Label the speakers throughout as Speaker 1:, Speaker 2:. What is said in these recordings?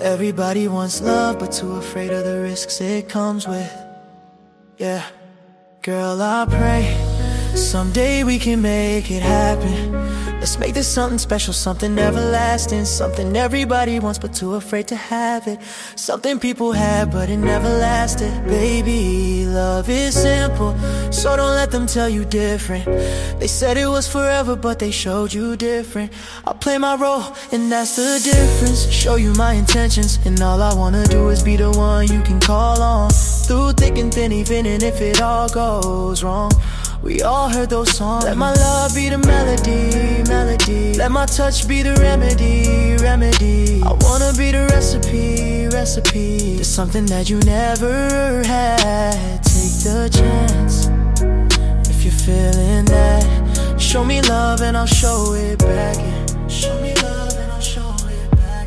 Speaker 1: Everybody wants love, but too afraid of the risks it comes with. Yeah, girl, I pray someday we can make it happen. Let's make this something special, something everlasting, something everybody wants but too afraid to have it, something people had but it never lasted. Baby, love is simple, so don't let them tell you different. They said it was forever, but they showed you different. I'll play my role, and that's the difference. Show you my intentions, and all I wanna do is be the one you can call on. Through thick and thin, even if it all goes wrong. We all heard those songs. Let my love be the melody, melody. Let my touch be the remedy, remedy. I wanna be the recipe, recipe. There's something that you never had. Take the chance. If you're feeling that, show me love and I'll show it back. Show me love and I'll show it back.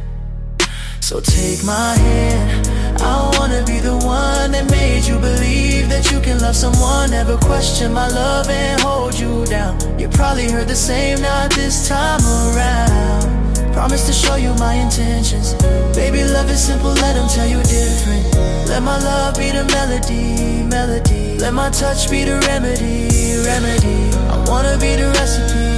Speaker 1: So take my hand. I wanna be the one that made you believe that you can love someone, never question my love and hold you down. You probably heard the same, not this time around. Promise to show you my intentions. Baby, love is simple, let them tell you different. Let my love be the melody, melody. Let my touch be the remedy, remedy. I wanna be the recipe.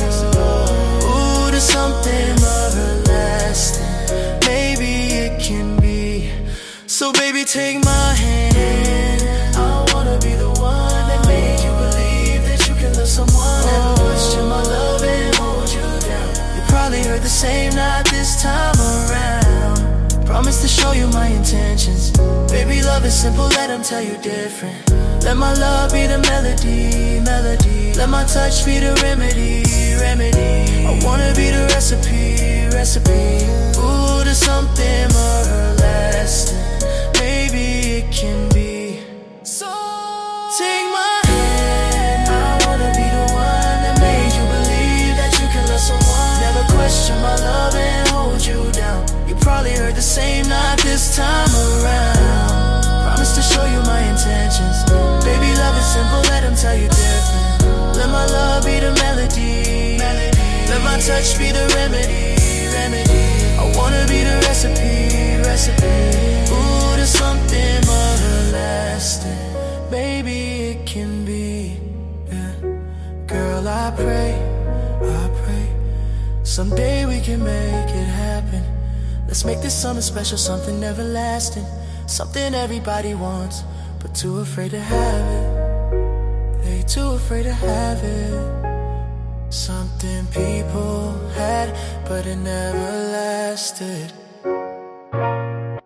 Speaker 1: Ooh, to something everlasting. Maybe it can be. So baby, take my hand. I wanna be the one that made you believe that you can love someone, never question my love and hold you down. You probably heard the same, not this time around. Promise to show you my intentions. Baby, love is simple, let them tell you different. Let my love be the melody, melody. Let my touch be the remedy, remedy. I wanna be the recipe, recipe. Ooh, to something everlasting. Maybe it can be. So take my hand. I wanna be the one that made you believe that you can love someone, never question my love and hold you down. You probably heard the same, not this time around. Promise to show you my intentions. Baby, love is simple, let them tell you different. Let my love be the melody, melody. Let my touch be the remedy, remedy. I wanna be the recipe, recipe. Ooh, to something everlasting. Maybe it can be. Yeah. Girl, I pray someday we can make it happen. Let's make this something special, something everlasting, something everybody wants but too afraid to have it. They too afraid to have it. Something people had but it never lasted.